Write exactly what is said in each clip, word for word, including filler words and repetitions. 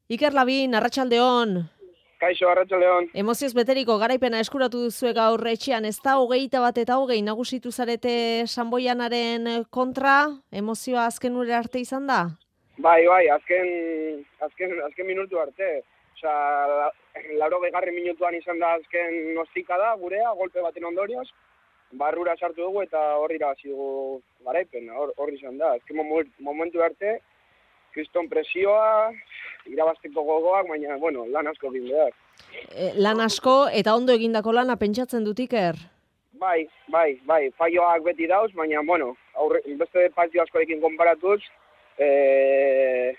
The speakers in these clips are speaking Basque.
Iker Labin, arratsaldeon. Kaixo, arratsaldeon. Emozioz beteriko garaipena eskuratu duzue gaur etxean, ez da hogeita bat eta hogei nagusitu zarete Sanboianaren kontra, emozioa azken ure arte izan da? Bai, bai, azken, azken, azken minutu arte. Osa, lauro begarren minutuan izan da azken nostika da, gurea, golpe baten ondorioz. Barrura sartu dugu eta horri irabazi dugu garaipena, hor, hor izan da. Azken momentu arte, kriston presioa, irabazteko gogoak, baina, bueno, lan asko egin behar. E, lan asko eta ondo egindako lana pentsatzen dut, Iker? Bai, bai, bai, faioak beti dauz, baina, bueno, aurre, beste partio askorekin konparatuz, e,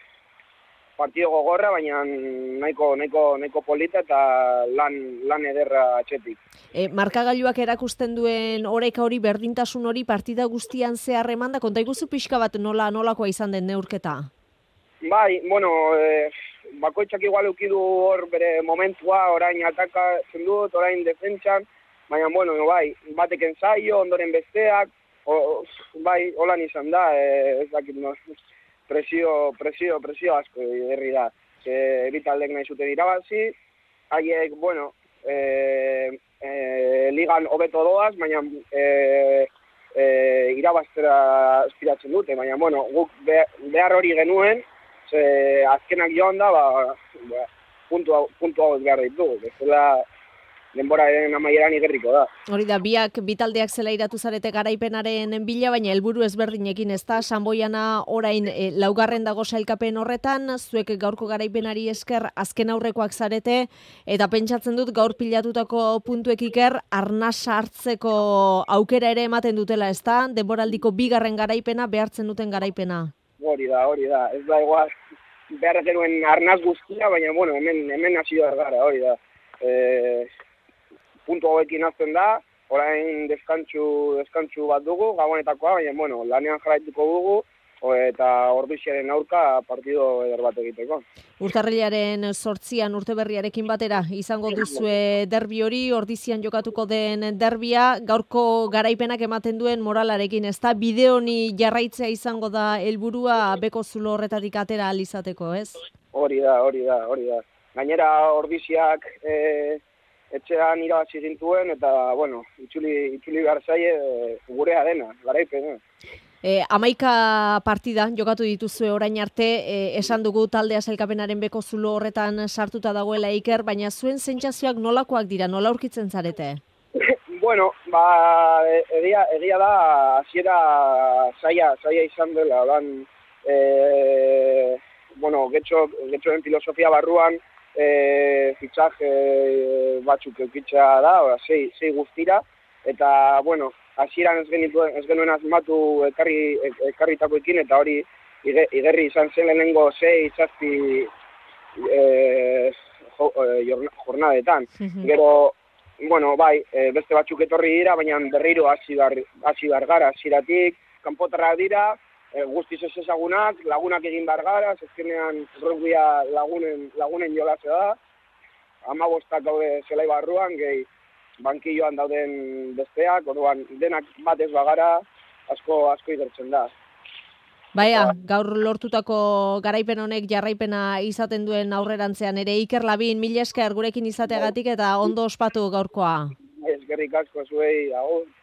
partio gogorra, baina nahiko, nahiko, nahiko polita eta lan, lan ederra atxetik. E, markagailuak erakusten duen oreka hori, berdintasun hori, partida guztian zehar emanda, konta iguzu pixka bat nola, nolakoa izan den neurketa? Bai, bueno, eh, bakoitzak igual eukidu hor bere momentua, orain ataka zendut, orain defentsan, baina, bueno, bai, batek ensaio, ondoren besteak, o, bai, holan izan da, eh, ez dakit, no, presio, presio, presio asko herri da. Eh, Bitaldek nahi zuten irabazi, haiek, bueno, eh, eh, ligan hobeto doaz, baina eh, eh, irabaztera aspiratzen dute, baina, bueno, guk behar hori genuen, E, azkenak joan da, ba, ba, puntu hau behar ditugu. Bezala denboraren amaieran igerriko da. Hori da, biak bitaldeak zela iratu zarete garaipenaren bila, baina helburu ezberdinekin ez da. Sanboiana orain e, laugarren dago sailkapen horretan, zuek gaurko garaipenari esker azken aurrekoak zarete, eta pentsatzen dut gaur pilatutako puntuek Iker arnas hartzeko aukera ere ematen dutela, ez da? Denboraldiko bigarren garaipena behartzen duten garaipena. Hori da, hori da. Ez da igual behar genuen arnaz guztia, baina, bueno, hemen, hemen hasi behar gara, hori da. E, puntu hauekin azten da, orain deskantxu, deskantxu bat dugu, gabonetakoa, baina, bueno, lanean jarraituko dugu, o, eta Ordiziaren aurka partido eder bat egiteko. Urtarrilaren zortzian urte berriarekin batera izango duzue derbi hori, Ordizian jokatuko den derbia, gaurko garaipenak ematen duen moralarekin, ez da bide honi jarraitzea izango da helburua beko zulo horretatik atera ahal izateko, ez? Hori da, hori da, hori da. Gainera Ordiziak e, etxean irabazi gintuen, eta, bueno, itzuli, itzuli behar zaie e, gurea dena, garaipena. E, amaika partida jokatu dituzue orain arte, e, esan dugu taldea sailkapenaren beko zulo horretan sartuta dagoela Iker, baina zuen sentsazioak nolakoak dira, nola aurkitzen zarete? Bueno, ba, egia, egia da, hasiera zaila, zaila izan dela, lan, e, bueno, getxo, getxoen filosofia barruan, e, fitxaje batzuk eukitza da, sei, sei guztira, eta, bueno, hasieran ez genituen, ez genuen asmatu ekarri, ekarritakoekin, eta hori igerri izan zen lehenengo sei, zazpi e, jo, e, jornadetan. Gero, bueno, bai, e, beste batzuk etorri dira, baina berriro hasi behar gara, hasieratik, kanpotarrak dira, e, guztiz ez ezagunak, lagunak egin behar gara, zezkenean rugbia lagunen, lagunen jolase da, hamabostak gaude zelai barruan, gehi, bankilloan dauden besteak, orduan denak bat ez bagara, asko asko igertzen da. Baia, gaur lortutako garaipen honek jarraipena izaten duen aurrerantzean ere Iker Labin, mila esker gurekin izateagatik eta ondo ospatu gaurkoa. Eskerrik asko zuei, agur.